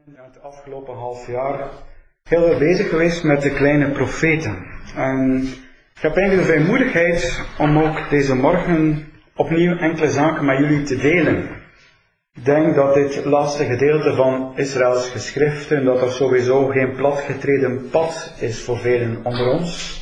Het afgelopen half jaar heel veel bezig geweest met de kleine profeten. En ik heb eigenlijk de vrijmoedigheid om ook deze morgen opnieuw enkele zaken met jullie te delen. Ik denk dat dit laatste gedeelte van Israëls geschriften, dat er sowieso geen platgetreden pad is voor velen onder ons.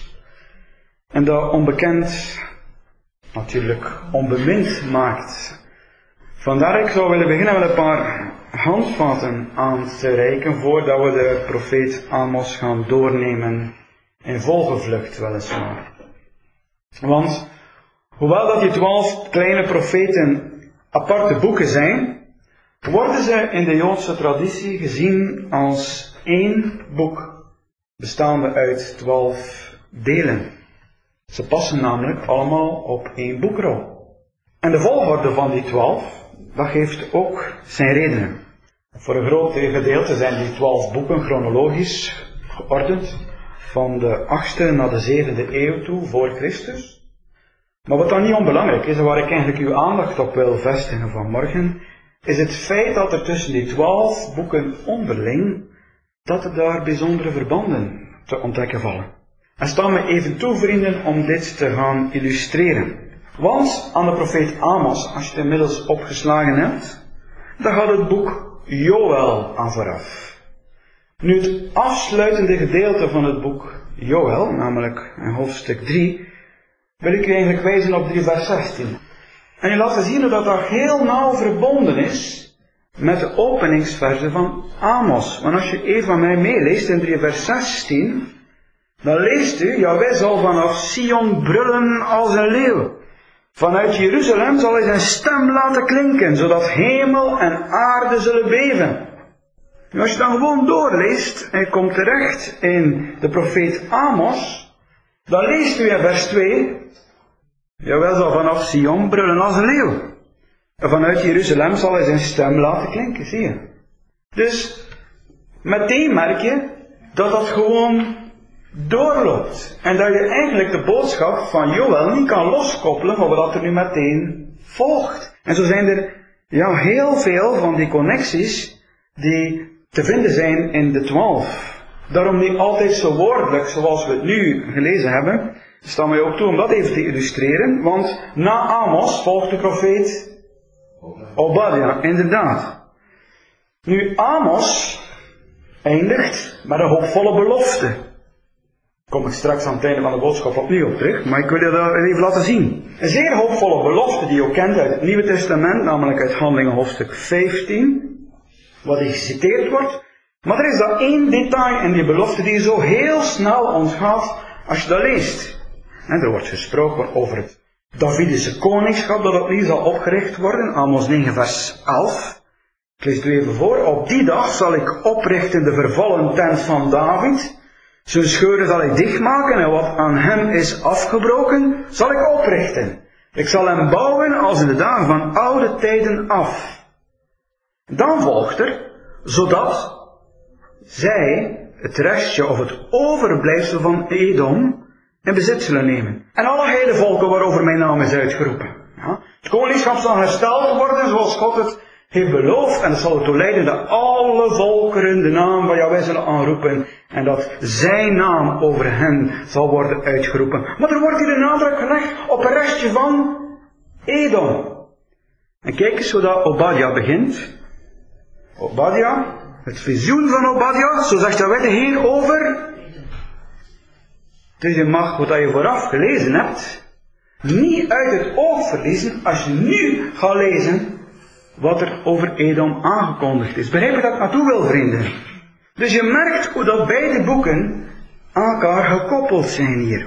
En dat onbekend natuurlijk onbemind maakt. Vandaar ik zou willen beginnen met een paar handvaten aan te reiken voordat we de profeet Amos gaan doornemen in volgevlucht weliswaar. Want hoewel dat die 12 kleine profeten aparte boeken zijn, worden ze in de Joodse traditie gezien als één boek, bestaande uit 12 delen. Ze passen namelijk allemaal op één boekrol. En de volgorde van die 12, dat geeft ook zijn redenen. Voor een groot gedeelte zijn die 12 boeken chronologisch geordend, van de 8e naar de 7e eeuw toe voor Christus. Maar wat dan niet onbelangrijk is, en waar ik eigenlijk uw aandacht op wil vestigen vanmorgen, is het feit dat er tussen die 12 boeken onderling, dat er daar bijzondere verbanden te ontdekken vallen. En sta me even toe, vrienden, om dit te gaan illustreren. Want aan de profeet Amos, als je het inmiddels opgeslagen hebt, dan gaat het boek Joël aan vooraf. Nu het afsluitende gedeelte van het boek Joël, namelijk in hoofdstuk 3, wil ik u eigenlijk wijzen op 3 vers 16. En je laten zien dat dat heel nauw verbonden is met de openingsversen van Amos. Want als je even van mij meeleest in 3 vers 16, dan leest u, Jahweh zal vanaf Sion brullen als een leeuw. Vanuit Jeruzalem zal hij zijn stem laten klinken, zodat hemel en aarde zullen beven. En als je dan gewoon doorleest en je komt terecht in de profeet Amos, dan leest u in vers 2, Jawel zal vanaf Sion brullen als een leeuw. En vanuit Jeruzalem zal hij zijn stem laten klinken, zie je. Dus meteen merk je dat dat gewoon doorloopt. En dat je eigenlijk de boodschap van Joël niet kan loskoppelen van wat er nu meteen volgt. En zo zijn er heel veel van die connecties die te vinden zijn in de 12. Daarom niet altijd zo woordelijk zoals we het nu gelezen hebben. Sta mij ook toe om dat even te illustreren. Want na Amos volgt de profeet Obadja, inderdaad. Nu Amos eindigt met een hoopvolle belofte. Daar kom ik straks aan het einde van de boodschap opnieuw op terug, maar ik wil je dat even laten zien. Een zeer hoopvolle belofte die je ook kent uit het Nieuwe Testament, namelijk uit Handelingen hoofdstuk 15, wat hier geciteerd wordt. Maar er is daar één detail in die belofte die je zo heel snel ontgaat als je dat leest. En er wordt gesproken over het Davidische koningschap dat opnieuw zal opgericht worden, Amos 9 vers 11. Ik lees het u even voor. Op die dag zal ik oprichten de vervallen tent van David. Zijn scheuren zal ik dichtmaken en wat aan hem is afgebroken, zal ik oprichten. Ik zal hem bouwen als in de dagen van oude tijden af. Dan volgt er, zodat zij het restje of het overblijfsel van Edom in bezit zullen nemen. En alle heidevolken waarover mijn naam is uitgeroepen. Ja, het koningschap zal hersteld worden zoals God het heeft beloofd. En dat zal ertoe leiden dat alle volkeren de naam van Jahweh zullen aanroepen. En dat zijn naam over hen zal worden uitgeroepen. Maar er wordt hier de nadruk gelegd op een restje van Edom. En kijk eens hoe dat Obadja begint. Obadja, het visioen van Obadja, zo zegt Jahweh de Heer over. Dus je mag wat je vooraf gelezen hebt, niet uit het oog verliezen als je nu gaat lezen wat er over Edom aangekondigd is. Begrijp je dat ik naartoe wil, vrienden? Dus je merkt hoe dat beide boeken aan elkaar gekoppeld zijn hier.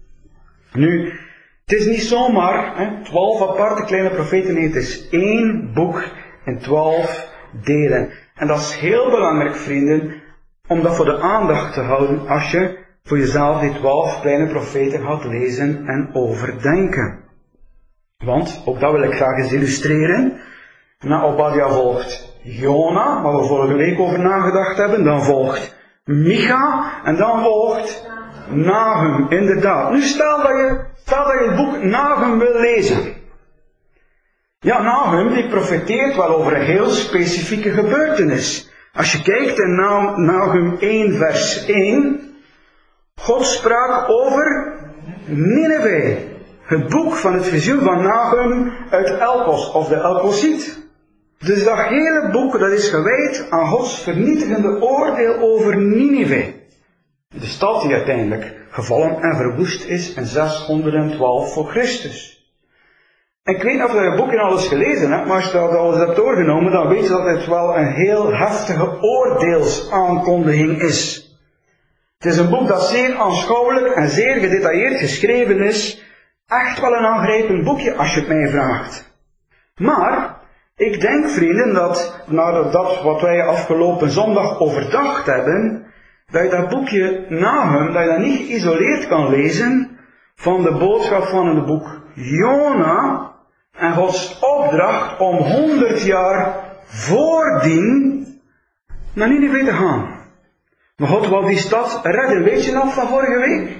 Nu, het is niet zomaar 12 aparte kleine profeten, nee, het is één boek in 12 delen. En dat is heel belangrijk, vrienden, om dat voor de aandacht te houden als je voor jezelf die 12 kleine profeten gaat lezen en overdenken. Want, ook dat wil ik graag eens illustreren. Na Obadja volgt Jona, waar we vorige week over nagedacht hebben. Dan volgt Micha. En dan volgt Nahum, inderdaad. Nu stel dat je het boek Nahum wil lezen. Ja, Nahum die profeteert wel over een heel specifieke gebeurtenis. Als je kijkt in Nahum 1 vers 1, God sprak over Nineve. Het boek van het visioen van Nahum uit Elkos, of de Elkosiet. Dus dat hele boek dat is gewijd aan Gods vernietigende oordeel over Nineve. De stad die uiteindelijk gevallen en verwoest is in 612 voor Christus. En ik weet niet of je het boekje al eens gelezen hebt, maar als je dat al eens hebt doorgenomen, dan weet je dat het wel een heel heftige oordeelsaankondiging is. Het is een boek dat zeer aanschouwelijk en zeer gedetailleerd geschreven is. Echt wel een aangrijpend boekje als je het mij vraagt. Maar ik denk, vrienden, dat nadat dat wat wij afgelopen zondag overdacht hebben, dat je dat boekje Nahum, dat je dat niet geïsoleerd kan lezen van de boodschap van het boek Jona en Gods opdracht om 100 jaar voordien naar Nineve te gaan. Maar God wil die stad redden. Weet je nog van vorige week?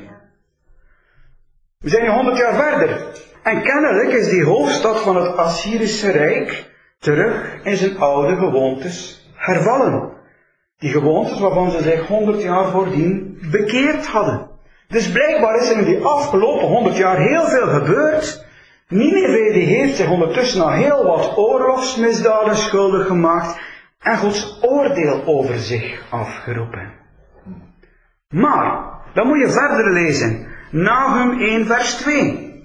We zijn nu 100 jaar verder. En kennelijk is die hoofdstad van het Assyrische Rijk terug in zijn oude gewoontes hervallen. Die gewoontes waarvan ze zich 100 jaar voordien bekeerd hadden. Dus blijkbaar is er in die afgelopen 100 jaar heel veel gebeurd. Nineve die heeft zich ondertussen aan heel wat oorlogsmisdaden schuldig gemaakt en Gods oordeel over zich afgeroepen. Maar, dan moet je verder lezen. Nahum 1 vers 2.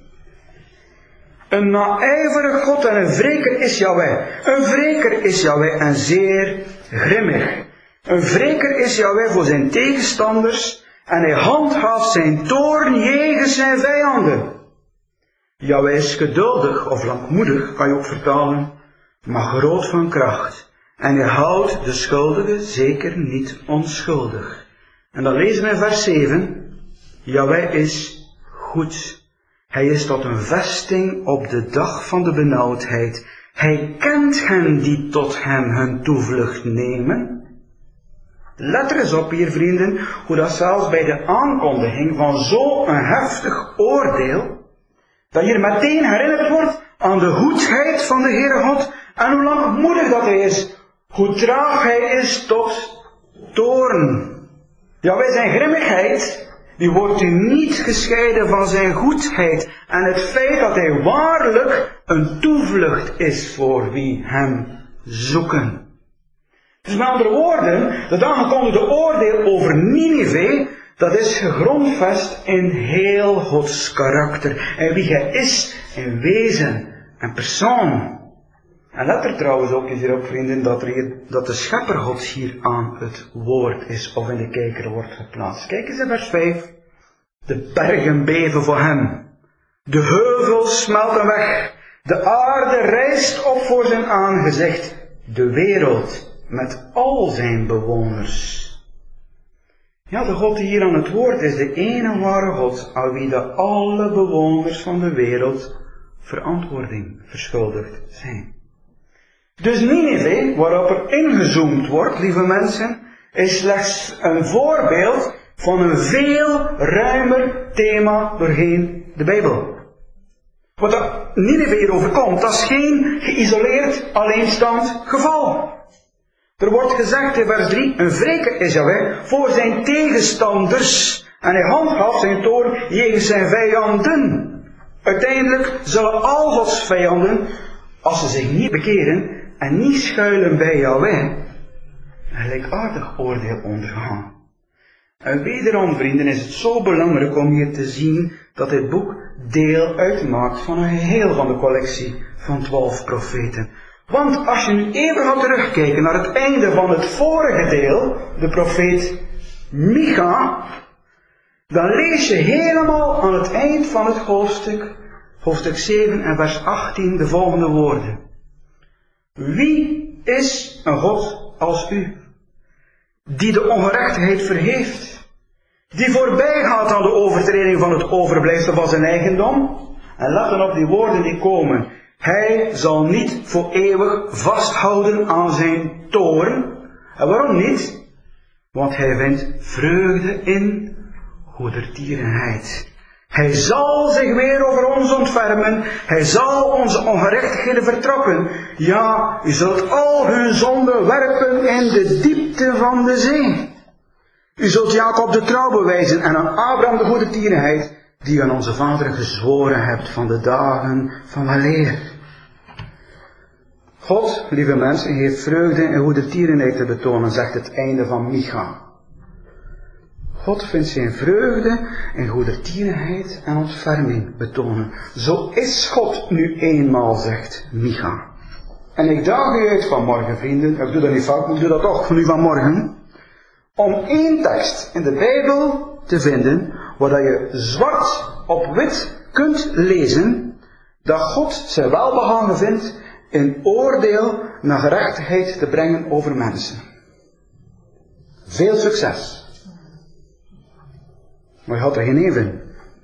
Een naijverig God en een wreker is Yahweh. Een wreker is Yahweh en zeer grimmig. Een wreker is Yahweh voor zijn tegenstanders en hij handhaaft zijn toorn jegens zijn vijanden. Yahweh is geduldig of langmoedig, kan je ook vertalen, maar groot van kracht. En hij houdt de schuldige zeker niet onschuldig. En dan lezen we in vers 7. Yahweh is goed. Hij is tot een vesting op de dag van de benauwdheid. Hij kent hen die tot hem hun toevlucht nemen. Let er eens op hier, vrienden, hoe dat zelfs bij de aankondiging van zo'n heftig oordeel, dat hier meteen herinnerd wordt aan de goedheid van de Heere God en hoe langmoedig dat hij is, hoe traag hij is tot toorn. Ja, bij zijn grimmigheid, die wordt u niet gescheiden van zijn goedheid en het feit dat hij waarlijk een toevlucht is voor wie hem zoeken. Dus met andere woorden, het aangekondigde oordeel over Nineve, dat is gegrondvest in heel Gods karakter. En wie hij is in wezen en persoon. En let er trouwens ook eens hierop, vrienden, dat de schepper Gods hier aan het woord is of in de kijker wordt geplaatst. Kijk eens in vers 5. De bergen beven voor hem. De heuvels smelten weg. De aarde rijst op voor zijn aangezicht. De wereld met al zijn bewoners. Ja, de God die hier aan het woord is, de ene ware God, aan wie de alle bewoners van de wereld verantwoording verschuldigd zijn. Dus Nineve, waarop er ingezoomd wordt, lieve mensen, is slechts een voorbeeld van een veel ruimer thema doorheen de Bijbel. Wat Nineve hier overkomt, dat is geen geïsoleerd, alleenstaand geval. Er wordt gezegd in vers 3, een wreker is Yahweh voor zijn tegenstanders en hij handhaaft zijn toorn jegens zijn vijanden. Uiteindelijk zullen al Gods vijanden, als ze zich niet bekeren en niet schuilen bij Yahweh, een gelijkaardig oordeel ondergaan. En wederom, vrienden, is het zo belangrijk om hier te zien dat dit boek deel uitmaakt van een geheel van de collectie van 12 profeten. Want als je nu even gaat terugkijken naar het einde van het vorige deel, de profeet Micha, dan lees je helemaal aan het eind van het hoofdstuk 7 en vers 18, de volgende woorden. Wie is een God als u, die de ongerechtigheid vergeeft, die voorbij gaat aan de overtreding van het overblijfsel van zijn eigendom? En let dan op die woorden die komen. Hij zal niet voor eeuwig vasthouden aan zijn toorn. En waarom niet? Want hij vindt vreugde in goedertierenheid. Hij zal zich weer over ons ontfermen. Hij zal onze ongerechtigheden vertrappen. Ja, u zult al hun zonden werpen in de diepte van de zee. U zult Jacob de trouw bewijzen en aan Abraham de goede tierenheid, die u aan onze vaderen gezworen hebt van de dagen van weleer. God, lieve mensen, heeft vreugde en goede tierenheid te betonen, zegt het einde van Micha. God vindt zijn vreugde en goedertierenheid en ontferming betonen. Zo is God nu eenmaal, zegt Micha. En ik daag u uit vanmorgen, vrienden, ik doe dat niet vaak, maar ik doe dat toch nu vanmorgen, om één tekst in de Bijbel te vinden, waar je zwart op wit kunt lezen, dat God zijn welbehagen vindt in oordeel naar gerechtigheid te brengen over mensen. Veel succes. Maar je had er geen één in.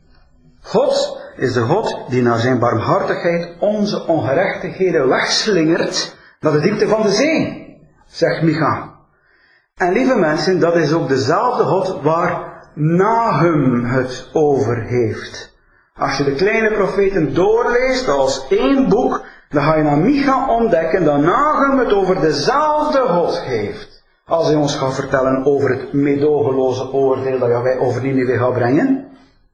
God is de God die naar zijn barmhartigheid onze ongerechtigheden wegslingert naar de diepte van de zee, zegt Micha. En lieve mensen, dat is ook dezelfde God waar Nahum het over heeft. Als je de kleine profeten doorleest als één boek, dan ga je naar Micha ontdekken dat Nahum het over dezelfde God heeft. Als hij ons gaat vertellen over het meedogenloze oordeel dat wij over Nineve gaat brengen.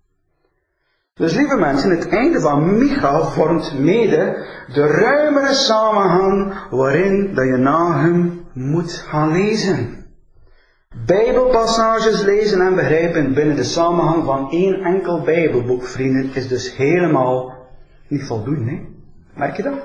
Dus lieve mensen, het einde van Micha vormt mede de ruimere samenhang waarin dat je Nahum moet gaan lezen. Bijbelpassages lezen en begrijpen binnen de samenhang van één enkel Bijbelboek, vrienden, is dus helemaal niet voldoende. Hè? Merk je dat?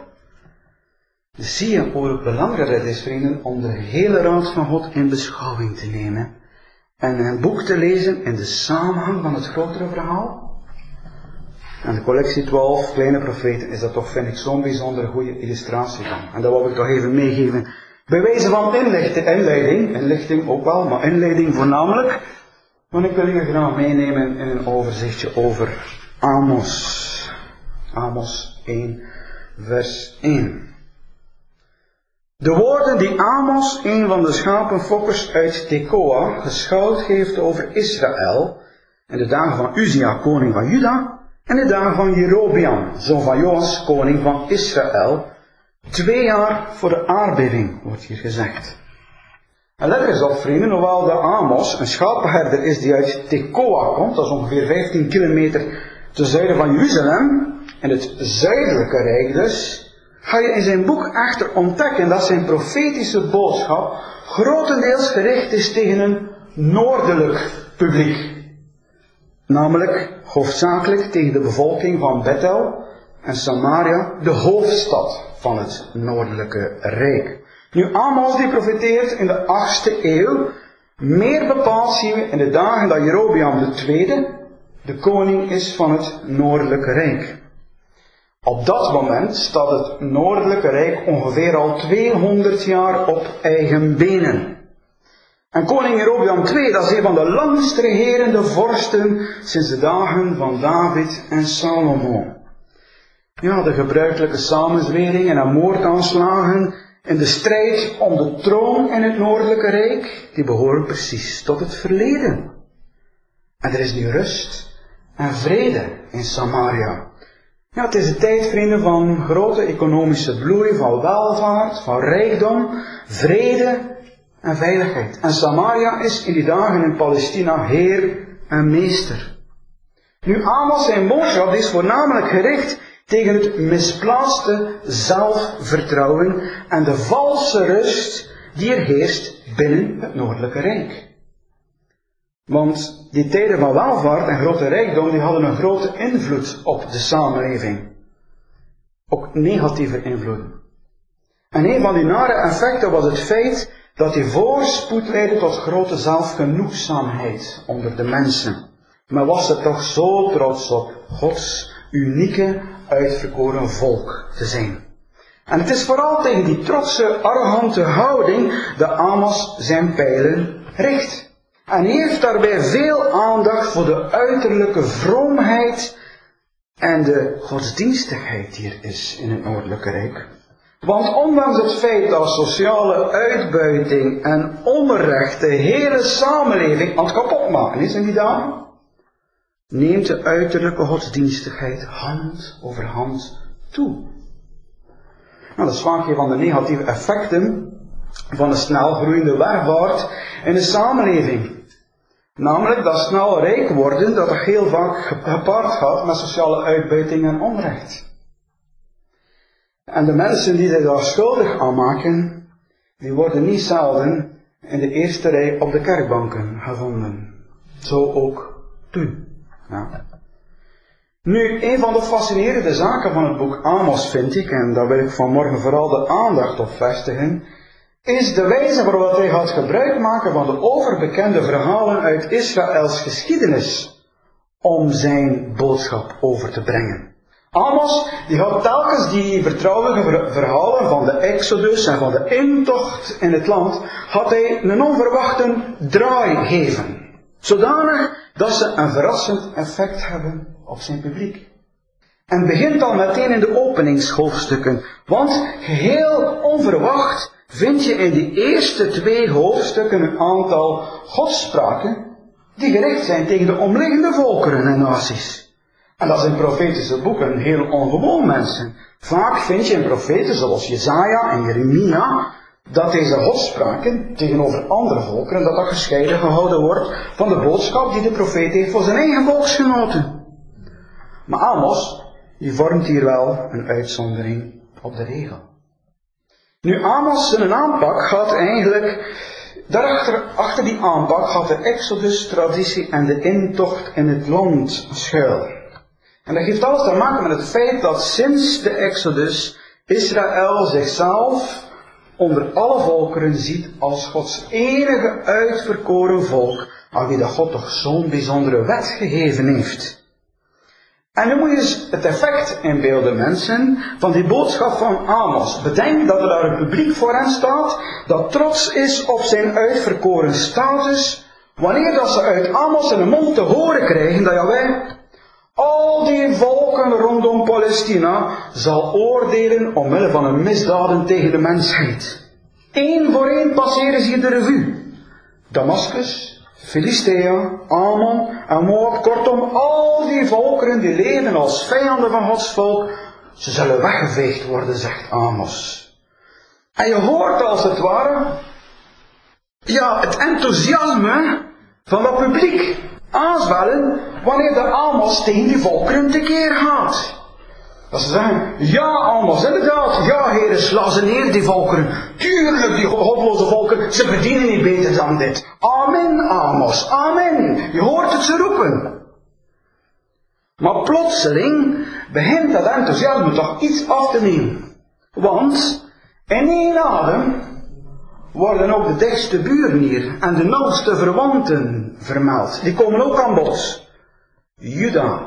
Dus zie je hoe belangrijk het is, vrienden, om de hele raad van God in beschouwing te nemen. En een boek te lezen in de samenhang van het grotere verhaal. En de collectie 12 kleine profeten is dat toch, vind ik, zo'n bijzonder goede illustratie van. En dat wil ik toch even meegeven. Bij wijze van inlichting ook wel, maar inleiding voornamelijk. Want ik wil je graag meenemen in een overzichtje over Amos. Amos 1, vers 1. De woorden die Amos, een van de schapenfokkers uit Tekoa, geschouwd heeft over Israël, in de dagen van Uzia, koning van Juda, en de dagen van Jerobeam, zoon van Joas, koning van Israël, 2 jaar voor de aardbeving, wordt hier gezegd. En let eens op, vrienden, hoewel de Amos een schapenherder is die uit Tekoa komt, dat is ongeveer 15 kilometer ten zuiden van Jeruzalem, in het zuidelijke rijk dus, ga je in zijn boek echter ontdekken dat zijn profetische boodschap grotendeels gericht is tegen een noordelijk publiek. Namelijk hoofdzakelijk tegen de bevolking van Bethel en Samaria, de hoofdstad van het noordelijke rijk. Nu, Amos die profeteert in de 8e eeuw, meer bepaald zien we in de dagen dat Jerobeam II de koning is van het noordelijke rijk. Op dat moment staat het noordelijke rijk ongeveer al 200 jaar op eigen benen. En koning Jerobeam II, dat is een van de langst regerende vorsten sinds de dagen van David en Salomo. Ja, de gebruikelijke samenzweringen en moordaanslagen in de strijd om de troon in het noordelijke rijk, die behoren precies tot het verleden. En er is nu rust en vrede in Samaria. Ja, het is de tijd, vrienden, van grote economische bloei, van welvaart, van rijkdom, vrede en veiligheid. En Samaria is in die dagen in Palestina heer en meester. Nu, Amos zijn boodschap is voornamelijk gericht tegen het misplaatste zelfvertrouwen en de valse rust die er heerst binnen het noordelijke rijk. Want die tijden van welvaart en grote rijkdom, die hadden een grote invloed op de samenleving. Ook negatieve invloeden. En een van die nare effecten was het feit dat die voorspoed leidde tot grote zelfgenoegzaamheid onder de mensen. Maar was er toch zo trots op Gods unieke, uitverkoren volk te zijn. En het is vooral tegen die trotse, arrogante houding dat Amos zijn pijlen richt. En hij heeft daarbij veel aandacht voor de uiterlijke vroomheid en de godsdienstigheid die er is in het noordelijke rijk. Want ondanks het feit dat sociale uitbuiting en onrecht de hele samenleving aan het kapotmaken is in die dagen, neemt de uiterlijke godsdienstigheid hand over hand toe. Nou, dat is vaak een van de negatieve effecten van een snel groeiende welvaart in de samenleving. Namelijk dat snel rijk worden, dat er heel vaak gepaard gaat met sociale uitbuiting en onrecht. En de mensen die zich daar schuldig aan maken, die worden niet zelden in de eerste rij op de kerkbanken gevonden. Zo ook toen. Ja. Nu, een van de fascinerende zaken van het boek Amos vind ik, en daar wil ik vanmorgen vooral de aandacht op vestigen, is de wijze waarop hij gaat gebruik maken van de overbekende verhalen uit Israëls geschiedenis om zijn boodschap over te brengen. Amos, die gaat telkens die vertrouwelijke verhalen van de Exodus en van de intocht in het land, gaat hij een onverwachte draai geven. Zodanig dat ze een verrassend effect hebben op zijn publiek. En begint al meteen in de openingshoofdstukken, want geheel onverwacht vind je in die eerste 2 hoofdstukken een aantal godspraken die gericht zijn tegen de omliggende volkeren en naties. En dat is in profetische boeken heel ongewoon, mensen. Vaak vind je in profeten zoals Jesaja en Jeremia dat deze godspraken tegenover andere volkeren, dat gescheiden gehouden wordt van de boodschap die de profeet heeft voor zijn eigen volksgenoten. Maar Amos, die vormt hier wel een uitzondering op de regel. Nu, Amos zijn aanpak gaat eigenlijk, achter die aanpak gaat de Exodus-traditie en de intocht in het land schuil. En dat heeft alles te maken met het feit dat sinds de Exodus Israël zichzelf onder alle volkeren ziet als Gods enige uitverkoren volk, aan wie dat God toch zo'n bijzondere wet gegeven heeft. En nu moet je eens het effect inbeelden, mensen, van die boodschap van Amos. Bedenk dat er daar een publiek voor hen staat, dat trots is op zijn uitverkoren status, wanneer dat ze uit Amos zijn mond te horen krijgen dat Jahweh al die volken rondom Palestina zal oordelen omwille van hun misdaden tegen de mensheid. Eén voor één passeren ze de revue. Damascus, Filistea, Ammon en Moab, kortom al die volkeren die leven als vijanden van Gods volk, ze zullen weggeveegd worden, zegt Amos. En je hoort als het ware, het enthousiasme van dat publiek aanzwellen wanneer de Amos tegen die volkeren tekeer gaat. Dat ze zeggen, ja Amos, inderdaad, ja heren, sla ze neer die volkeren. Tuurlijk, die godloze volkeren, ze verdienen niet beter dan dit. Amen Amos, amen. Je hoort het ze roepen. Maar plotseling begint dat enthousiasme toch iets af te nemen. Want in één adem worden ook de dichtste buren hier en de nauwste verwanten vermeld. Die komen ook aan bod. Juda.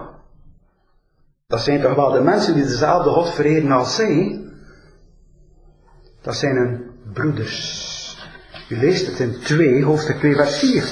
Dat zijn toch wel de mensen die dezelfde God vereren als zij. Dat zijn hun broeders. U leest het in 2, hoofdstuk 2, vers 4.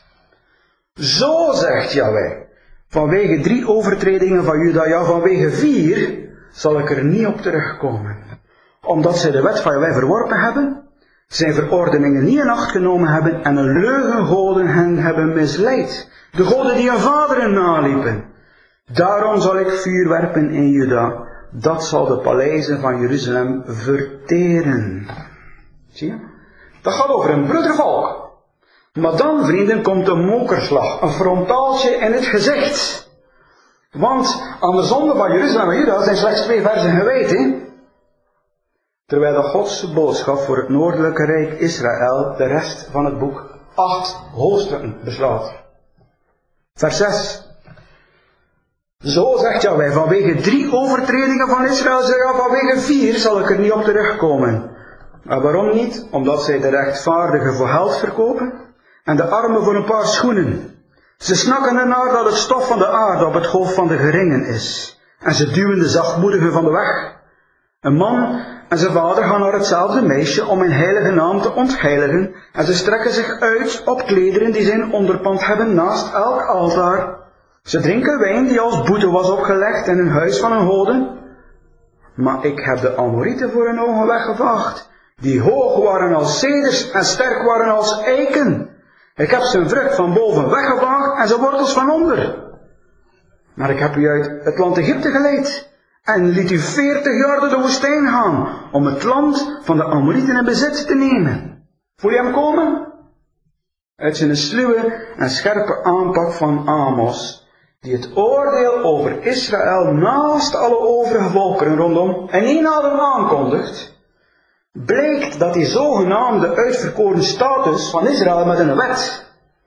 Zo zegt Jahweh, vanwege 3 overtredingen van Juda, ja vanwege 4, zal ik er niet op terugkomen. Omdat zij de wet van Jahweh verworpen hebben, zijn verordeningen niet in acht genomen hebben en een leugengoden hen hebben misleid. De goden die hun vaderen naliepen. Daarom zal ik vuur werpen in Juda. Dat zal de paleizen van Jeruzalem verteren. Zie je? Dat gaat over een broedervolk. Maar dan, vrienden, komt een mokerslag. Een frontaaltje in het gezicht. Want aan de zonde van Jeruzalem en Juda zijn slechts 2 versen gewijd, hè? Terwijl de Godse boodschap voor het noordelijke rijk Israël de rest van het boek 8 hoofdstukken beslaat. Vers 6. Zo zegt Jahweh, vanwege 3 overtredingen van Israël, vanwege 4 zal ik er niet op terugkomen. Maar waarom niet? Omdat zij de rechtvaardigen voor geld verkopen en de armen voor een paar schoenen. Ze snakken ernaar dat het stof van de aarde op het hoofd van de geringen is. En ze duwen de zachtmoedigen van de weg. Een man en zijn vader gaan naar hetzelfde meisje om mijn heilige naam te ontheiligen. En ze strekken zich uit op klederen die zijn onderpand hebben naast elk altaar. Ze drinken wijn die als boete was opgelegd in een huis van een goden. Maar ik heb de Amorieten voor hun ogen weggevaagd, die hoog waren als ceders en sterk waren als eiken. Ik heb zijn vrucht van boven weggevaagd en zijn wortels van onder. Maar ik heb u uit het land Egypte geleid en liet u 40 jaar door de woestijn gaan om het land van de Amorieten in bezit te nemen. Voel je hem komen? Uit zijn sluwe en scherpe aanpak van Amos, die het oordeel over Israël naast alle overige volkeren rondom in één adem aankondigt, blijkt dat die zogenaamde uitverkoren status van Israël met een wet,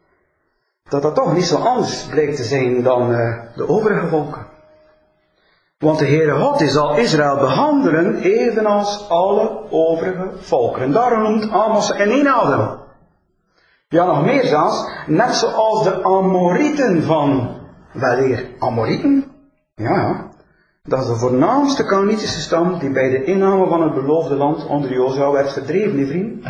dat toch niet zo anders blijkt te zijn dan de overige volken. Want de Heere God die zal Israël behandelen evenals alle overige volkeren. Daarom noemt Amos in één adem. Ja, nog meer zelfs, net zoals de Amorieten van weleer Amorieten. Ja, dat is de voornaamste Canaanitische stam die bij de inname van het beloofde land onder Jozua werd verdreven, die vriend.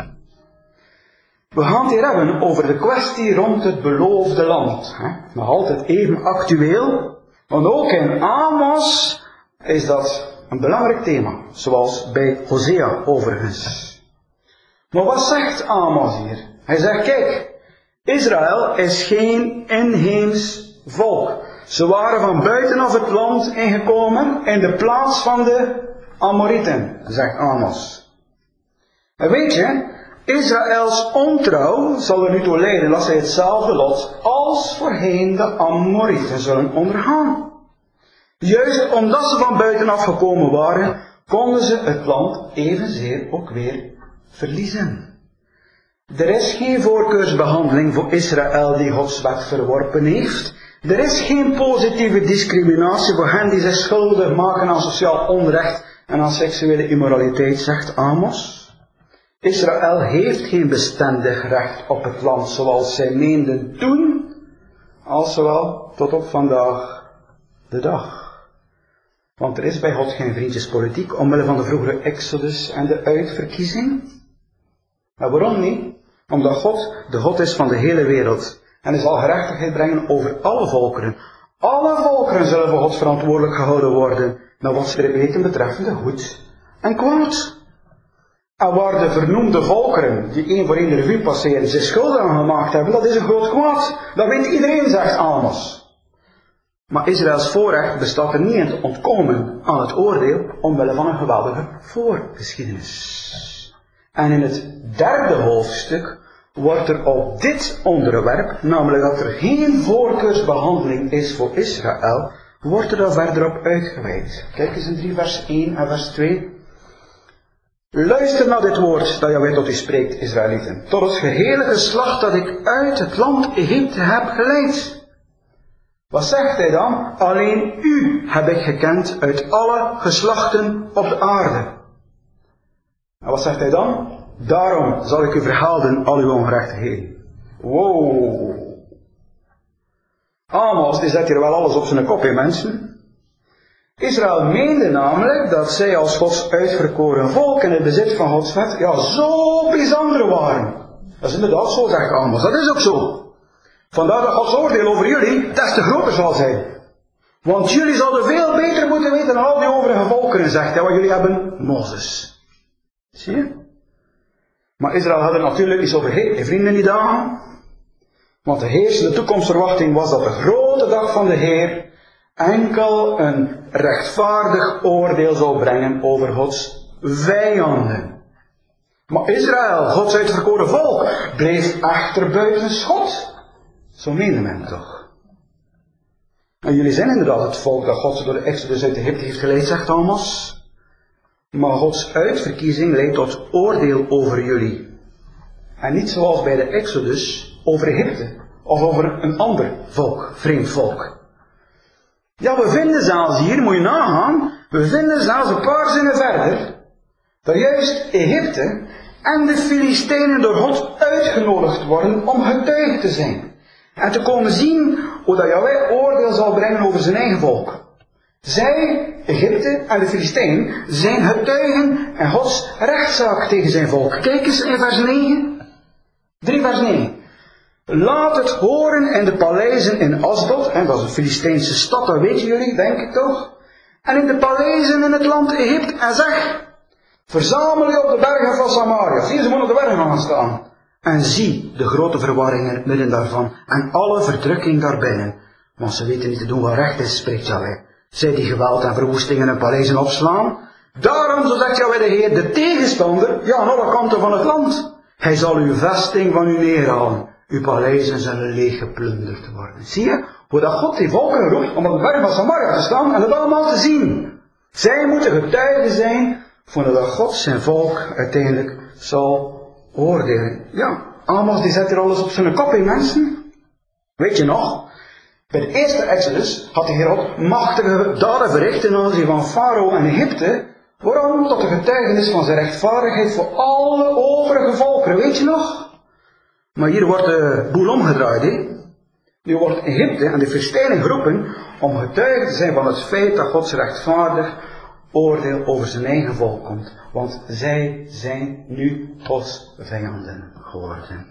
We gaan het hier hebben over de kwestie rond het beloofde land. Nog altijd even actueel, want ook in Amos is dat een belangrijk thema, zoals bij Hosea overigens. Maar wat zegt Amos hier? Hij zegt, kijk, Israël is geen inheems volk. Ze waren van buitenaf het land ingekomen in de plaats van de Amorieten, zegt Amos. En weet je, Israëls ontrouw zal er nu toe leiden dat zij hetzelfde lot als voorheen de Amorieten zullen ondergaan. Juist omdat ze van buitenaf gekomen waren, konden ze het land evenzeer ook weer verliezen. Er is geen voorkeursbehandeling voor Israël die Gods wet verworpen heeft. Er is geen positieve discriminatie voor hen die zich schuldig maken aan sociaal onrecht en aan seksuele immoraliteit, zegt Amos. Israël heeft geen bestendig recht op het land zoals zij meenden toen, als zowel tot op vandaag de dag. Want er is bij God geen vriendjespolitiek omwille van de vroegere Exodus en de uitverkiezing. Maar waarom niet? Omdat God de God is van de hele wereld. En hij zal gerechtigheid brengen over alle volkeren. Alle volkeren zullen voor God verantwoordelijk gehouden worden. Naar wat ze weten betreffende goed en kwaad. En waar de vernoemde volkeren, die één voor één de revue passeren, zich schuldig aan gemaakt hebben, dat is een groot kwaad. Dat weet iedereen, zegt Amos. Maar Israëls voorrecht bestaat er niet in te ontkomen aan het oordeel omwille van een geweldige voorgeschiedenis. En in het derde hoofdstuk wordt er op dit onderwerp, namelijk dat er geen voorkeursbehandeling is voor Israël, wordt er daar verder op uitgeweid. Kijk eens in 3 vers 1 en vers 2. Luister naar dit woord dat Jahweh tot u spreekt, Israëlieten, tot het gehele geslacht dat ik uit het land Egypte heb geleid. Wat zegt hij dan? Alleen u heb ik gekend uit alle geslachten op de aarde. En wat zegt hij dan? Daarom zal ik u vergelden al uw ongerechtigheden. Wow. Amos, die zet hier wel alles op zijn kop in, mensen. Israël meende namelijk dat zij als Gods uitverkoren volk in het bezit van Gods wet, ja, zo bijzonder waren. Dat is inderdaad zo, zegt Amos. Dat is ook zo. Vandaar dat Gods oordeel over jullie des te groter zal zijn. Want jullie zouden veel beter moeten weten dan al die overige volkeren, zegt hij, want jullie hebben Mozes. Zie je? Maar Israël had er natuurlijk iets over vrienden in die dagen. Want de heersende toekomstverwachting was dat de grote dag van de Heer enkel een rechtvaardig oordeel zou brengen over Gods vijanden. Maar Israël, Gods uitverkoren volk, bleef echter buiten schot. Zo meende men toch. En jullie zijn inderdaad het volk dat God door de Exodus uit Egypte heeft geleid, zegt Amos. Maar Gods uitverkiezing leidt tot oordeel over jullie. En niet zoals bij de Exodus over Egypte. Of over een ander volk, vreemd volk. Ja, we vinden zelfs hier, moet je nagaan, we vinden zelfs een paar zinnen verder, dat juist Egypte en de Filistijnen door God uitgenodigd worden om getuige te zijn. En te komen zien hoe dat Jahweh oordeel zal brengen over zijn eigen volk. Zij, Egypte en de Filistijnen, zijn getuigen en Gods rechtszaak tegen zijn volk. Kijk eens in vers 9. 3 vers 9. Laat het horen in de paleizen in Asdod, en dat is een Filistijnse stad, dat weten jullie, denk ik toch. En in de paleizen in het land Egypte, en zeg, verzamel je op de bergen van Samaria. Zie je, ze moeten op de bergen gaan staan. En zie de grote verwarring in het midden daarvan, en alle verdrukking daarbinnen. Want ze weten niet te doen wat recht is, spreekt Yahweh. Zij die geweld en verwoestingen en paleizen opslaan. Daarom, zo zegt Yahweh de Heer, de tegenstander, ja, aan alle kanten van het land. Hij zal uw vesting van u neerhalen. Uw paleizen zullen leeg geplunderd worden. Zie je hoe dat God die volken roept om op de berg van Samaria te staan en het allemaal te zien. Zij moeten getuigen zijn van dat God zijn volk uiteindelijk zal oordelen. Ja, Amos die zet er alles op zijn kop in, mensen. Weet je nog? Bij de eerste Exodus had de Heer God machtige daden verricht ten aanzien van Farao en Egypte. Waarom? Tot de getuigenis van zijn rechtvaardigheid voor alle overige volkeren. Weet je nog? Maar hier wordt de boel omgedraaid. Hè? Nu wordt Egypte en de Filistijnen geroepen om getuige te zijn van het feit dat Gods rechtvaardig oordeel over zijn eigen volk komt. Want zij zijn nu Gods vijanden geworden.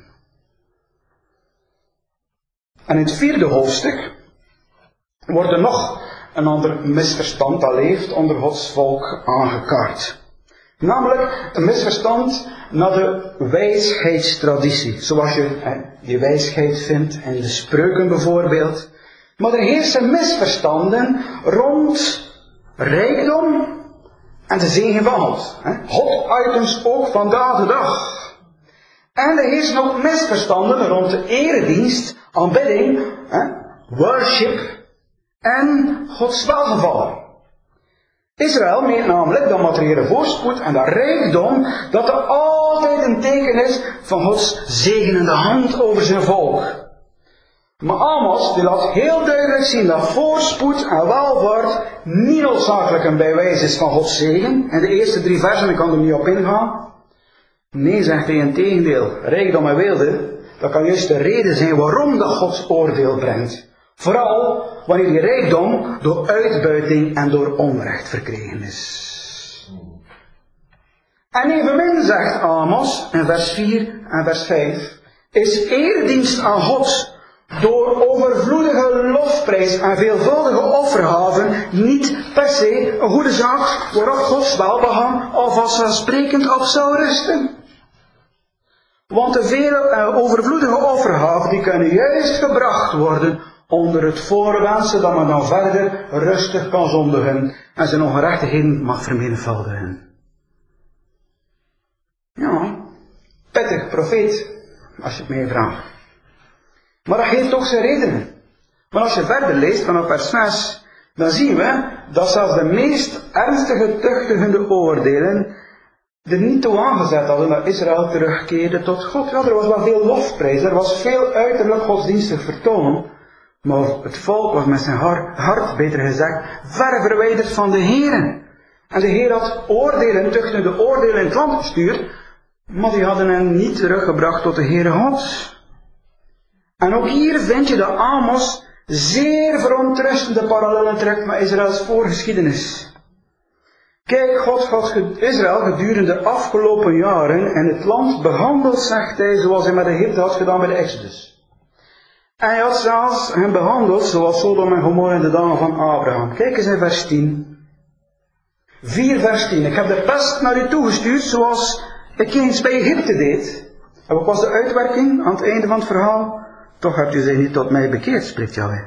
En in het 4e hoofdstuk wordt er nog een ander misverstand dat leeft onder Gods volk aangekaart. Namelijk een misverstand naar de wijsheidstraditie. Zoals je die wijsheid vindt in de spreuken bijvoorbeeld. Maar er heersen misverstanden rond rijkdom en de zegen van God. Hot items ook vandaag de dag. En er heersen ook misverstanden rond de eredienst, aanbidding, worship en Gods welgevallen. Israël meent namelijk dat materiële voorspoed en dat rijkdom, dat er altijd een teken is van Gods zegenende hand over zijn volk. Maar Amos die laat heel duidelijk zien dat voorspoed en welvaart niet noodzakelijk een bijwijs is van Gods zegen. In de eerste 3 versen, ik kan er niet op ingaan. Nee, zegt hij in tegendeel. Rijkdom en weelde, dat kan juist de reden zijn waarom dat Gods oordeel brengt. Vooral wanneer die rijkdom door uitbuiting en door onrecht verkregen is. En evenmin zegt Amos in vers 4 en vers 5, is eerdienst aan God door overvloedige lofprijs en veelvuldige offergaven niet per se een goede zaak waarop Gods welbehagen of vanzelfsprekend op zou rusten. Want de vele overvloedige offergaven die kunnen juist gebracht worden onder het voorwendsel dat men dan verder rustig kan zondigen en zijn ongerechtigheden mag vermenigvuldigen. Ja, pittig, profeet, als je het mij vraagt. Maar dat heeft ook zijn redenen. Maar als je verder leest vanaf vers 6, dan zien we dat zelfs de meest ernstige tuchtigende oordelen er niet toe aangezet hadden dat Israël terugkeerde tot God. Ja, er was wel veel lofprijs, er was veel uiterlijk godsdienstig vertoon, maar het volk was met zijn hart, beter gezegd, ver verwijderd van de Heere. En de Heer had oordelen, tuchtende oordelen in het land gestuurd, maar die hadden hen niet teruggebracht tot de Heere God. En ook hier vind je dat Amos zeer verontrustende parallellen trekt met Israëls voorgeschiedenis. Kijk, God had Israël gedurende de afgelopen jaren in het land behandeld, zegt hij, zoals hij met Egypte had gedaan bij de Exodus. En hij had zelfs hen behandeld zoals Sodom en Gomorra in de dagen van Abraham. Kijk eens in vers 10. 4 vers 10. Ik heb de pest naar u toegestuurd zoals ik eens bij Egypte deed. En wat was de uitwerking aan het einde van het verhaal? Toch hebt u zich niet tot mij bekeerd, spreekt Yahweh.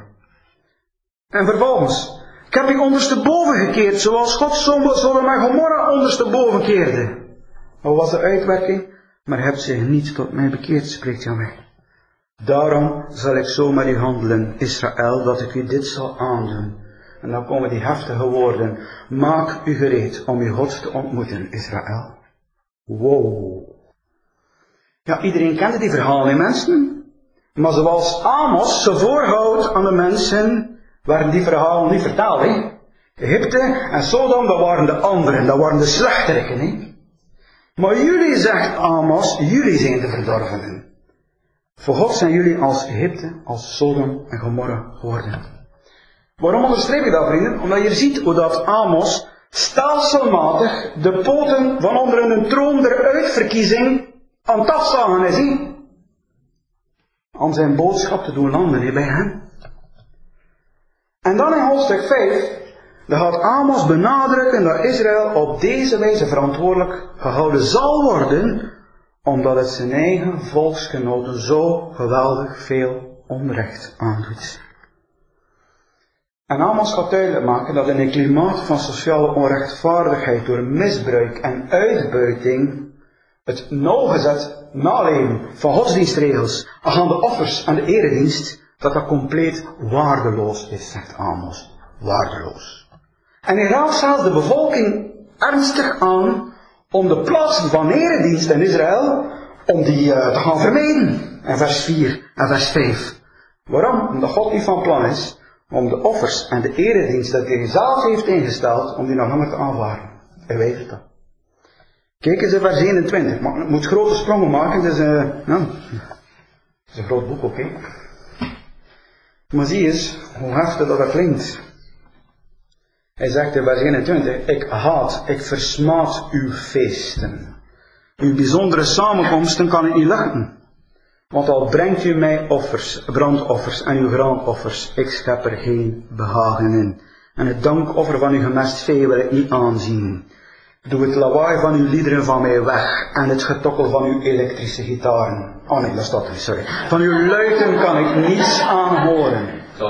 En vervolgens, ik heb u ondersteboven gekeerd, zoals God Sodom en Gomorra ondersteboven keerde. Wat was de uitwerking? Maar hebt zich niet tot mij bekeerd, spreekt Yahweh. Daarom zal ik zo met u handelen, Israël, dat ik u dit zal aandoen. En dan komen die heftige woorden. Maak u gereed om uw God te ontmoeten, Israël. Wow. Ja, iedereen kende die verhalen, mensen. Maar zoals Amos ze voorhoudt aan de mensen, werden die verhalen niet vertaald. Hè? Egypte en Sodom, dat waren de anderen, dat waren de slechteriken. Hè? Maar jullie, zegt Amos, jullie zijn de verdorvenen. Voor God zijn jullie als Egypte, als Sodom en Gomorra geworden. Waarom onderstreep ik dat, vrienden? Omdat je ziet hoe dat Amos stelselmatig de poten van onder een troon der uitverkiezing aan het afzagen is. Hè? Om zijn boodschap te doen landen hier bij hem. En dan in hoofdstuk 5, dan gaat Amos benadrukken dat Israël op deze wijze verantwoordelijk gehouden zal worden, omdat het zijn eigen volksgenoten zo geweldig veel onrecht aandoet. En Amos gaat duidelijk maken dat in een klimaat van sociale onrechtvaardigheid door misbruik en uitbuiting het nauwgezet naleven van godsdienstregels aan de offers en de eredienst, dat compleet waardeloos is, zegt Amos. Waardeloos. En hij raadt zelfs de bevolking ernstig aan om de plaatsen van eredienst in Israël, om die te gaan vermijden. In vers 4 en vers 5. Waarom? Omdat God niet van plan is om de offers en de eredienst dat hij zelf heeft ingesteld, om die nog langer te aanvaarden. Hij weigert dat. Kijk eens in vers 21. Ik moet grote sprongen maken, dus het is een groot boek ook, hè. Maar zie eens hoe heftig dat klinkt. Hij zegt in vers 21, ik haat, ik versmaad uw feesten. Uw bijzondere samenkomsten kan ik niet luchten. Want al brengt u mij offers, brandoffers en uw graanoffers, ik schep er geen behagen in. En het dankoffer van uw gemest vee wil ik niet aanzien. Doe het lawaai van uw liederen van mij weg en het getokkel van uw elektrische gitaren. Oh nee, dat staat er, sorry. Van uw luiten kan ik niets aanhoren.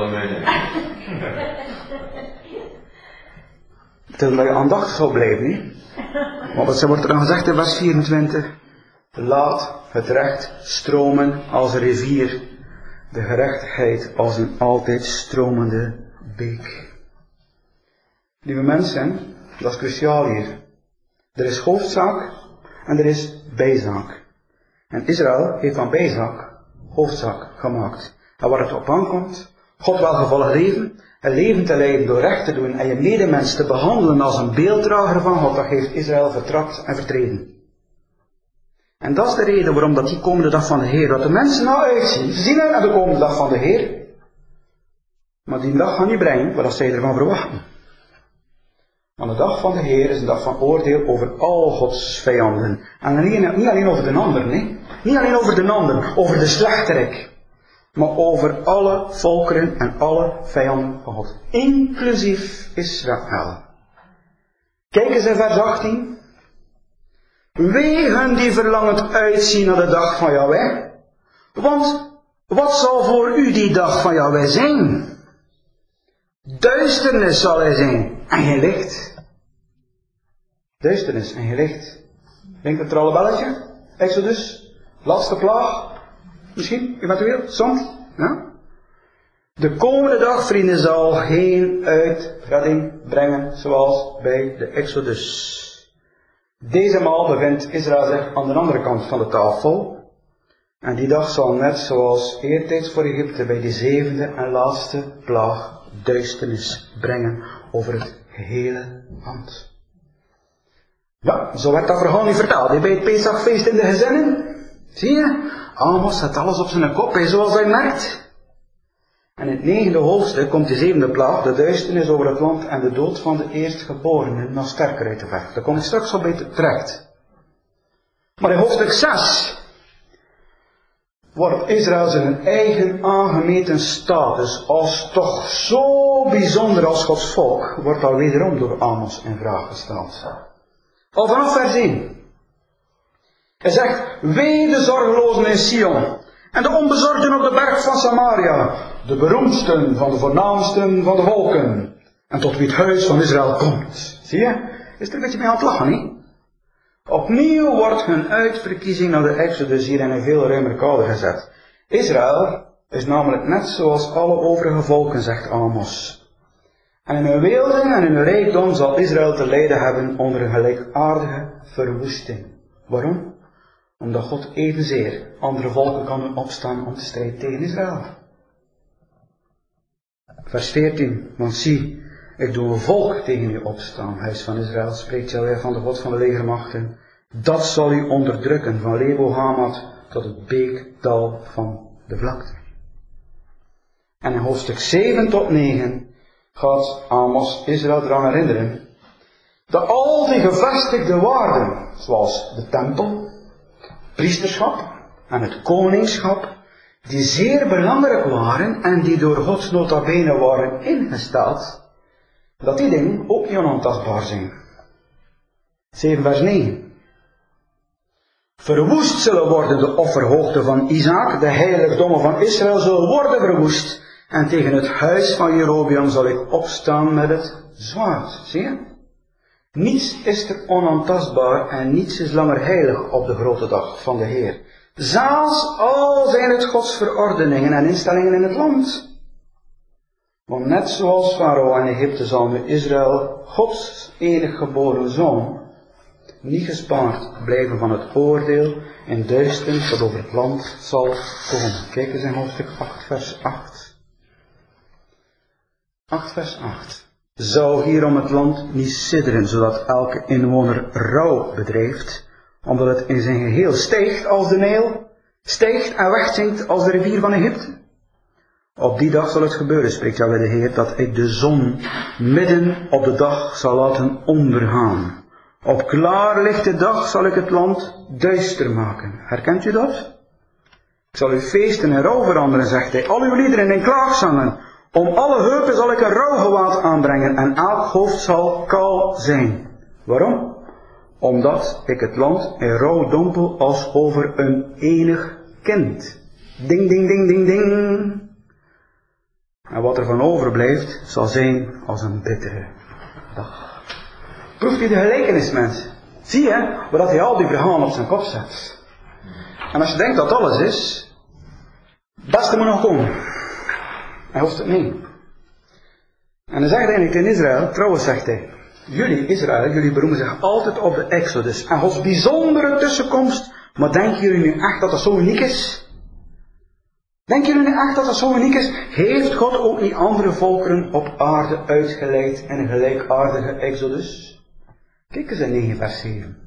Terwijl je aandachtig zou blijven, niet? Want wat wordt er dan gezegd in vers 24? Laat het recht stromen als een rivier, de gerechtigheid als een altijd stromende beek. Lieve mensen, dat is cruciaal hier. Er is hoofdzaak en er is bijzaak. En Israël heeft van bijzaak hoofdzaak gemaakt. En waar het op aankomt, God welgevallig leven, een leven te leiden door recht te doen en je medemens te behandelen als een beelddrager van God, dat heeft Israël vertrapt en vertreden. En dat is de reden waarom dat die komende dag van de Heer, dat de mensen nou uitzien, ze zien naar de komende dag van de Heer, maar die dag gaat niet brengen wat zij ervan verwachten. Want de dag van de Heer is een dag van oordeel over al Gods vijanden. En niet alleen over de ander, nee. Niet alleen over de ander, over de slechterik. Maar over alle volkeren en alle vijanden van God. Inclusief Israël. Kijk eens in vers 18. Wegen die verlangend uitzien naar de dag van Yahweh. Want wat zal voor u die dag van Yahweh zijn? Duisternis zal hij zijn en geen licht. Duisternis en geen licht. Denk het er alle belletje? Exodus, laatste plaag. Misschien, eventueel, zand. Ja? De komende dag, vrienden, zal geen uitredding brengen zoals bij de Exodus. Deze maal bevindt Israël zich aan de andere kant van de tafel. En die dag zal net zoals eertijds voor Egypte bij die 7e en laatste plaag duisternis brengen over het gehele land. Ja, zo werd dat verhaal niet verteld. Bij het Pesachfeest in de gezinnen. Zie je? Amos zet alles op zijn kop, zoals hij merkt. En in het 9e hoofdstuk komt de 7e plaag, de duisternis over het land en de dood van de eerstgeborenen nog sterker uit de verf. Daar komt straks op bij terecht. Maar in hoofdstuk 6 wordt Israël zijn eigen aangemeten status als toch zo bijzonder als Gods volk, wordt al wederom door Amos in vraag gesteld. Al vanaf vers 1. Hij zegt, wee de zorgelozen in Sion en de onbezorgden op de berg van Samaria, de beroemdsten van de voornaamsten van de volken, en tot wie het huis van Israël komt. Zie je? Is er een beetje mee aan het lachen, niet? Opnieuw wordt hun uitverkiezing naar de Exodus hier in een veel ruimer kader gezet. Israël is namelijk net zoals alle overige volken, zegt Amos. En in hun weelde en in hun rijkdom zal Israël te lijden hebben onder een gelijkaardige verwoesting. Waarom? Omdat God evenzeer andere volken kan doen opstaan om te strijden tegen Israël. Vers 14. Want zie, ik doe een volk tegen u opstaan, huis van Israël, spreekt Yahweh van de God van de legermachten. Dat zal u onderdrukken van Lebo Hamat tot het beekdal van de vlakte. En in hoofdstuk 7 tot 9 gaat Amos Israël eraan herinneren dat al die gevestigde waarden, zoals de tempel, priesterschap en het koningschap, die zeer belangrijk waren en die door God nota bene waren ingesteld, dat die dingen ook niet onaantastbaar zijn. 7 vers 9. Verwoest zullen worden de offerhoogten van Isaac, de heiligdommen van Israël zullen worden verwoest, En tegen het huis van Jerobeam zal ik opstaan met het zwaard. Zie je? Niets is er onaantastbaar en niets is langer heilig op de grote dag van de Heer. Zelfs al zijn het Gods verordeningen en instellingen in het land. Want net zoals Farao in Egypte zal nu Israël, Gods enig geboren zoon, niet gespaard blijven van het oordeel en duisternis dat over het land zal komen. Kijk eens in hoofdstuk 8 vers 8. 8 vers 8. Zou hierom het land niet sidderen, zodat elke inwoner rouw bedrijft, omdat het in zijn geheel stijgt als de Nijl, stijgt en wegzinkt als de rivier van Egypte? Op die dag zal het gebeuren, spreekt Jahwe de Heer, dat ik de zon midden op de dag zal laten ondergaan. Op klaarlichte dag zal ik het land duister maken. Herkent u dat? Ik zal uw feesten in rouw veranderen, zegt hij, al uw liederen in klaagzangen. Om alle heupen zal ik een rouwgewaad aanbrengen en elk hoofd zal kaal zijn. Waarom? Omdat ik het land in rouw dompel als over een enig kind. Ding, ding, ding, ding, ding. En wat er van overblijft, zal zijn als een bittere dag. Proeft u de gelijkenis, mensen? Zie je, wat hij al die verhalen op zijn kop zet. En als je denkt dat alles is, het beste moet nog komen. Hij hoeft het niet. En hij zegt eigenlijk in Israël, trouwens zegt hij, jullie Israël, jullie beroemen zich altijd op de Exodus en Gods bijzondere tussenkomst, maar denken jullie nu echt dat dat zo uniek is? Denken jullie nu echt dat dat zo uniek is? Heeft God ook niet andere volkeren op aarde uitgeleid in een gelijkaardige Exodus? Kijk eens in 9 vers 7.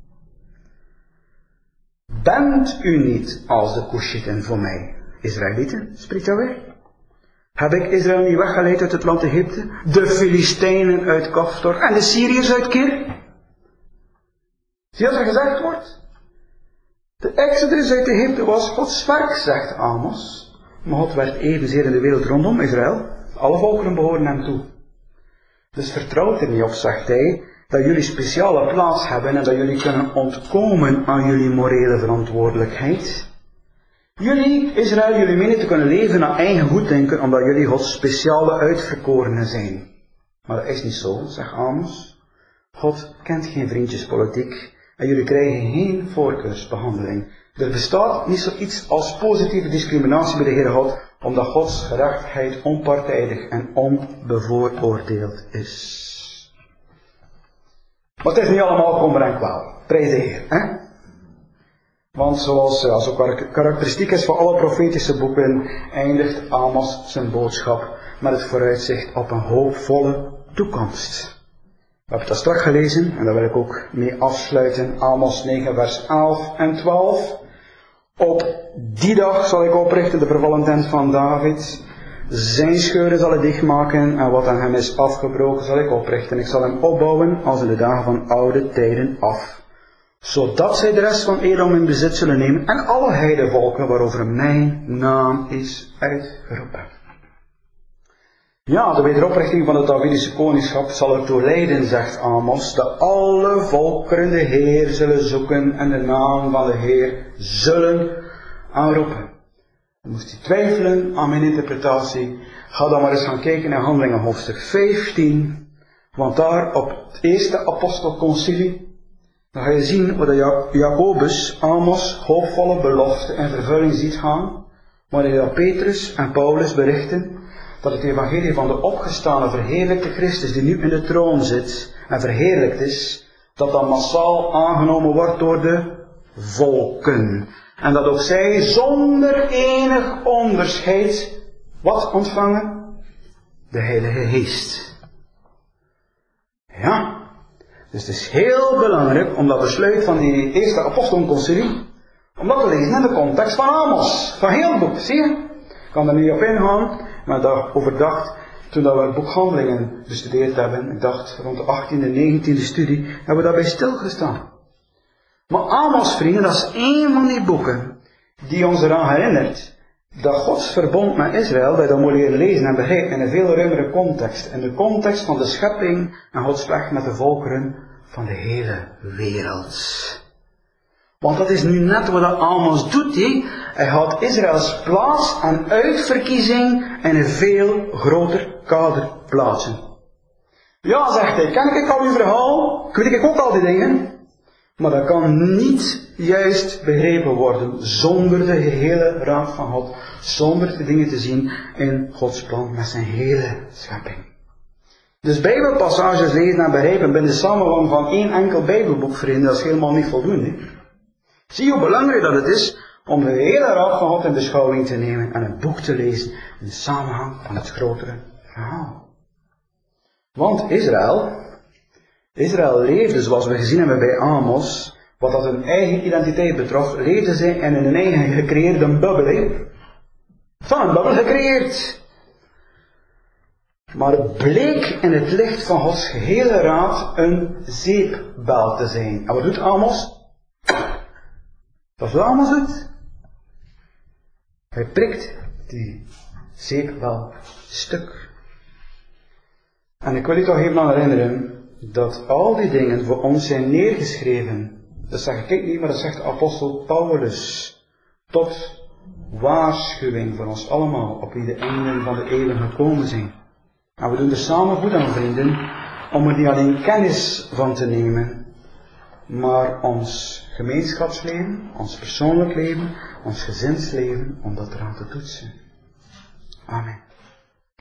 Bent u niet als de Kushieten voor mij, Israëlieten, spreekt Jahwe? Heb ik Israël niet weggeleid uit het land Egypte? De Filistijnen uit Kaftor en de Syriërs uit Kir? Zie je wat er gezegd wordt? De Exodus uit Egypte was Gods werk, zegt Amos. Maar God werd evenzeer in de wereld rondom Israël. Alle volkeren behoren hem toe. Dus vertrouw er niet op, zegt hij, dat jullie speciale plaats hebben en dat jullie kunnen ontkomen aan jullie morele verantwoordelijkheid. Jullie, Israël, jullie menen te kunnen leven naar eigen goeddenken, omdat jullie Gods speciale uitverkorenen zijn. Maar dat is niet zo, zegt Amos. God kent geen vriendjespolitiek en jullie krijgen geen voorkeursbehandeling. Er bestaat niet zoiets als positieve discriminatie bij de Heere God, omdat Gods gerechtigheid onpartijdig en onbevooroordeeld is. Maar het is niet allemaal kommer en kwaal. Prijs de Heer, hè? Want zoals zo karakteristiek is voor alle profetische boeken, eindigt Amos zijn boodschap met het vooruitzicht op een hoopvolle toekomst. We hebben dat straks gelezen en daar wil ik ook mee afsluiten. Amos 9 vers 11 en 12. Op die dag zal ik oprichten de vervallen tent van David. Zijn scheuren zal ik dichtmaken en wat aan hem is afgebroken zal ik oprichten. Ik zal hem opbouwen als in de dagen van oude tijden af. Zodat zij de rest van Edom in bezit zullen nemen en alle heidevolken waarover mijn naam is uitgeroepen. Ja, de wederoprichting van het Davidische koningschap zal ertoe leiden, zegt Amos, dat alle volkeren de Heer zullen zoeken en de naam van de Heer zullen aanroepen. Moest je twijfelen aan mijn interpretatie, ga dan maar eens gaan kijken naar Handelingen hoofdstuk 15, want daar op het eerste apostelconcilie, dan ga je zien hoe Jacobus Amos hoopvolle belofte en vervulling ziet gaan, wanneer Petrus en Paulus berichten dat het evangelie van de opgestane verheerlijkte Christus die nu in de troon zit en verheerlijkt is, dat dat massaal aangenomen wordt door de volken. En dat ook zij zonder enig onderscheid wat ontvangen? De Heilige Geest. Ja. Dus het is heel belangrijk om dat besluit van die eerste apostelconcilie, om dat te lezen in de context van Amos. Van heel het boek, zie je? Ik kan er niet op ingaan, maar daarover dacht, toen we het boek Handelingen bestudeerd hebben, ik dacht rond de 18e, 19e studie, hebben we daarbij stilgestaan. Maar Amos, vrienden, dat is één van die boeken die ons eraan herinnert dat Gods verbond met Israël, dat je dat moet leren lezen en begrijpen in een veel ruimere context. In de context van de schepping en Gods weg met de volkeren van de hele wereld. Want dat is nu net wat Amos doet. Hij had Israëls plaats en uitverkiezing in een veel groter kader plaatsen. Ja, zegt hij, ken ik al uw verhaal? Ik weet ook al die dingen. Maar dat kan niet juist begrepen worden zonder de gehele raad van God. Zonder de dingen te zien in Gods plan met zijn hele schepping. Dus Bijbelpassages lezen en begrijpen binnen de samenhang van één enkel Bijbelboek, vrienden, dat is helemaal niet voldoende. Zie je hoe belangrijk dat het is om de hele raad van God in beschouwing te nemen en een boek te lezen in de samenhang van het grotere verhaal. Want Israël leefde, zoals we gezien hebben bij Amos, wat dat hun eigen identiteit betrof, leefden zij in hun eigen gecreëerde bubbel. Van een bubbel gecreëerd. Maar het bleek in het licht van Gods gehele raad een zeepbel te zijn. En wat doet Amos? Dat is wat Amos doet. Hij prikt die zeepbel stuk. En ik wil u toch even aan herinneren dat al die dingen voor ons zijn neergeschreven. Dat zeg ik niet, maar dat zegt de apostel Paulus. Tot waarschuwing voor ons allemaal, op wie de einden van de eeuwen gekomen zijn. En we doen er samen goed aan, vrienden, om er niet alleen kennis van te nemen, maar ons gemeenschapsleven, ons persoonlijk leven, ons gezinsleven, om dat eraan te toetsen. Amen.